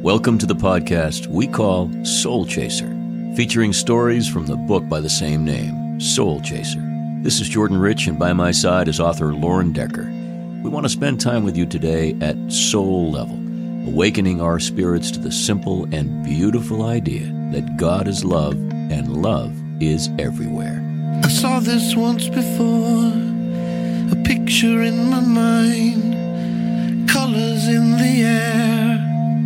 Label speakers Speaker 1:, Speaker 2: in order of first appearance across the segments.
Speaker 1: Welcome to the podcast we call Soul Chaser, featuring stories from the book by the same name, Soul Chaser. This is Jordan Rich, and by my side is author Lauren Decker. We want to spend time with you today at soul level, awakening our spirits to the simple and beautiful idea that God is love and love is everywhere.
Speaker 2: I saw this once before, a picture in my mind, colors in the air,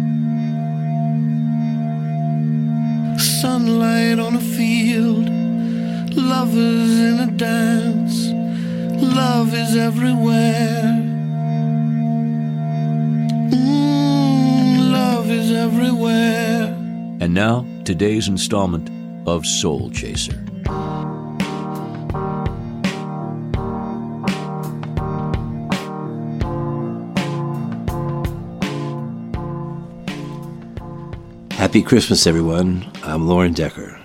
Speaker 2: sunlight on a field, lovers in a dance, love is everywhere. Love is everywhere.
Speaker 1: And now, today's installment of Soul Chaser.
Speaker 3: Happy Christmas, everyone. I'm Lauren Decker.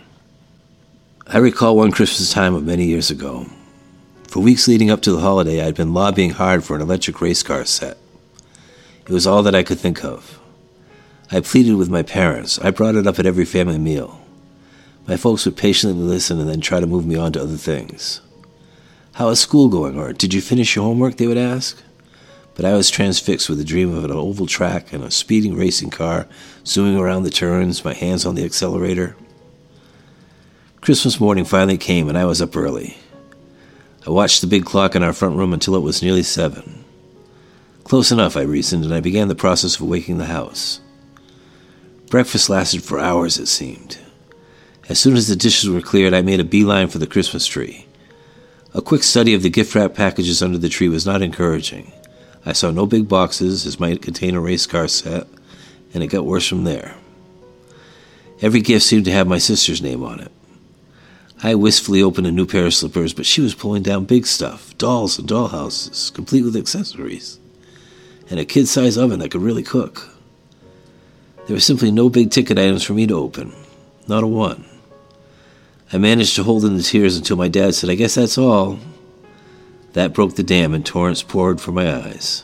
Speaker 3: I recall one Christmas time of many years ago. For weeks leading up to the holiday, I'd been lobbying hard for an electric race car set. It was all that I could think of. I pleaded with my parents. I brought it up at every family meal. My folks would patiently listen and then try to move me on to other things. How is school going? Or did you finish your homework? They would ask. But I was transfixed with the dream of an oval track and a speeding racing car zooming around the turns, my hands on the accelerator. Christmas morning finally came, and I was up early. I watched the big clock in our front room until it was nearly 7. Close enough, I reasoned, and I began the process of waking the house. Breakfast lasted for hours, it seemed. As soon as the dishes were cleared, I made a beeline for the Christmas tree. A quick study of the gift wrap packages under the tree was not encouraging. I saw no big boxes, as might contain a race car set, and it got worse from there. Every gift seemed to have my sister's name on it. I wistfully opened a new pair of slippers, but she was pulling down big stuff, dolls and dollhouses, complete with accessories, and a kid-size oven that could really cook. There were simply no big-ticket items for me to open, not a one. I managed to hold in the tears until my dad said, "I guess that's all." That broke the dam, and torrents poured from my eyes.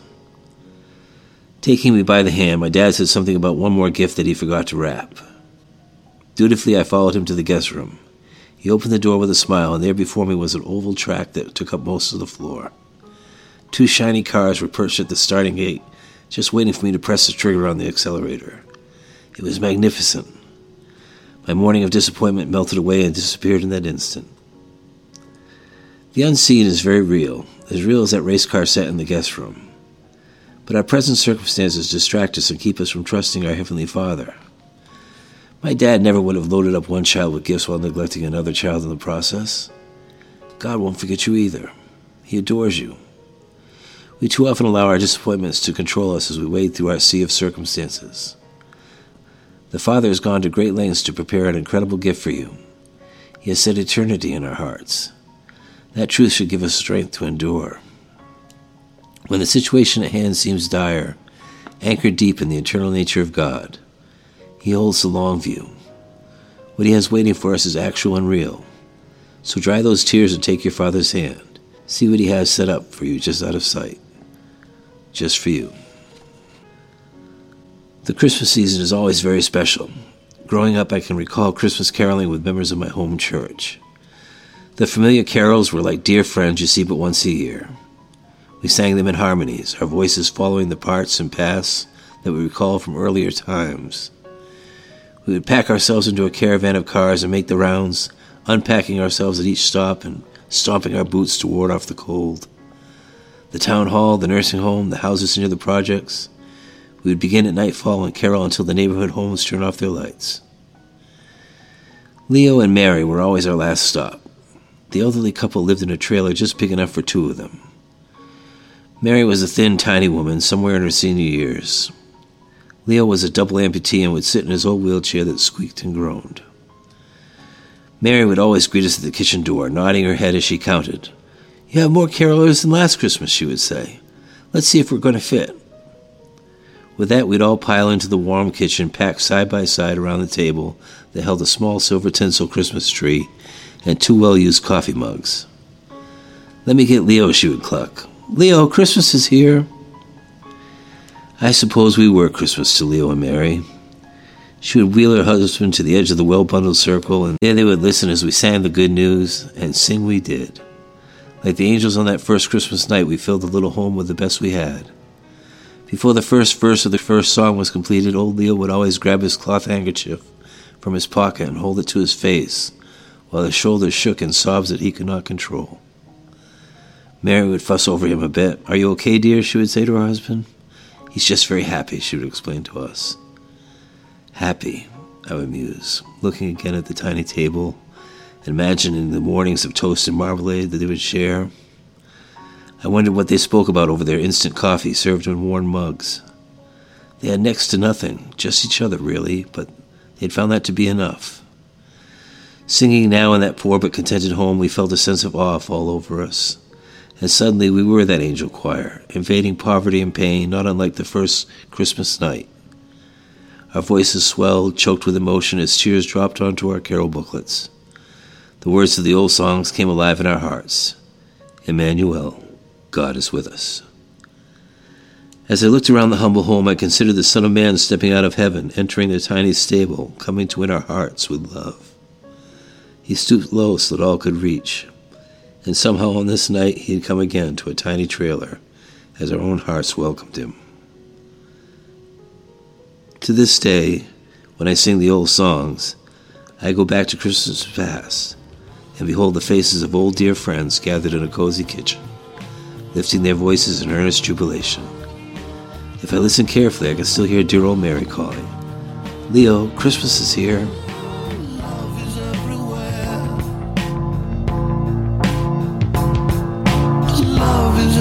Speaker 3: Taking me by the hand, my dad said something about one more gift that he forgot to wrap. Dutifully, I followed him to the guest room. He opened the door with a smile, and there before me was an oval track that took up most of the floor. 2 shiny cars were perched at the starting gate, just waiting for me to press the trigger on the accelerator. It was magnificent. My morning of disappointment melted away and disappeared in that instant. The unseen is very real as that race car set in the guest room. But our present circumstances distract us and keep us from trusting our Heavenly Father. My dad never would have loaded up one child with gifts while neglecting another child in the process. God won't forget you either. He adores you. We too often allow our disappointments to control us as we wade through our sea of circumstances. The Father has gone to great lengths to prepare an incredible gift for you. He has set eternity in our hearts. That truth should give us strength to endure. When the situation at hand seems dire, anchored deep in the eternal nature of God, He holds the long view. What He has waiting for us is actual and real. So dry those tears and take your Father's hand. See what He has set up for you just out of sight. Just for you. The Christmas season is always very special. Growing up, I can recall Christmas caroling with members of my home church. The familiar carols were like dear friends you see but once a year. We sang them in harmonies, our voices following the parts and paths that we recall from earlier times. We would pack ourselves into a caravan of cars and make the rounds, unpacking ourselves at each stop and stomping our boots to ward off the cold. The town hall, the nursing home, the houses near the projects. We would begin at nightfall and carol until the neighborhood homes turned off their lights. Leo and Mary were always our last stop. The elderly couple lived in a trailer just big enough for 2 of them. Mary was a thin, tiny woman, somewhere in her senior years. Leo was a double amputee and would sit in his old wheelchair that squeaked and groaned. Mary would always greet us at the kitchen door, nodding her head as she counted. "You have more carolers than last Christmas," she would say. "Let's see if we're going to fit." With that, we'd all pile into the warm kitchen, packed side by side around the table that held a small silver tinsel Christmas tree and 2 well-used coffee mugs. "Let me get Leo," she would cluck. "Leo, Christmas is here." I suppose we were Christmas to Leo and Mary. She would wheel her husband to the edge of the well-bundled circle, and there they would listen as we sang the good news, and sing we did. Like the angels on that first Christmas night, we filled the little home with the best we had. Before the first verse of the first song was completed, old Leo would always grab his cloth handkerchief from his pocket and hold it to his face, while his shoulders shook in sobs that he could not control. Mary would fuss over him a bit. "Are you okay, dear?" she would say to her husband. "He's just very happy," she would explain to us. Happy, I would muse, looking again at the tiny table, imagining the mornings of toast and marmalade that they would share. I wondered what they spoke about over their instant coffee served in worn mugs. They had next to nothing, just each other really, but they had found that to be enough. Singing now in that poor but contented home, we felt a sense of awe fall over us. And suddenly we were that angel choir, invading poverty and pain, not unlike the first Christmas night. Our voices swelled, choked with emotion as tears dropped onto our carol booklets. The words of the old songs came alive in our hearts. Emmanuel, God is with us. As I looked around the humble home, I considered the Son of Man stepping out of heaven, entering the tiny stable, coming to win our hearts with love. He stooped low so that all could reach, and somehow on this night he had come again to a tiny trailer as our own hearts welcomed him. To this day, when I sing the old songs, I go back to Christmas past and behold the faces of old dear friends gathered in a cozy kitchen, lifting their voices in earnest jubilation. If I listen carefully, I can still hear dear old Mary calling, "Leo, Christmas is here."
Speaker 2: Love is everywhere. Love is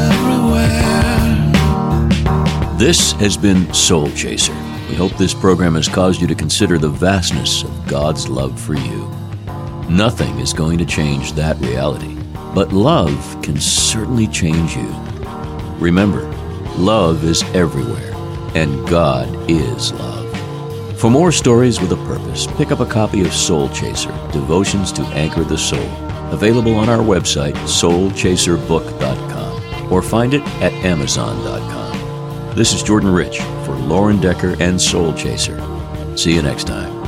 Speaker 2: everywhere.
Speaker 1: This has been Soul Chaser. We hope this program has caused you to consider the vastness of God's love for you. Nothing is going to change that reality, but love can certainly change you. Remember, love is everywhere, and God is love. For more stories with a purpose, pick up a copy of Soul Chaser, Devotions to Anchor the Soul, available on our website, soulchaserbook.com, or find it at amazon.com. This is Jordan Rich for Lauren Decker and Soul Chaser. See you next time.